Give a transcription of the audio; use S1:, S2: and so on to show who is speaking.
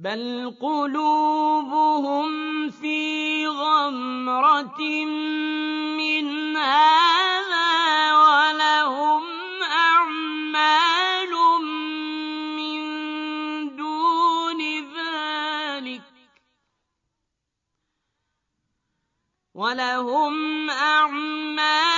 S1: بل قلوبهم في غمرة من هذا ولهم أعمال من دون ذلك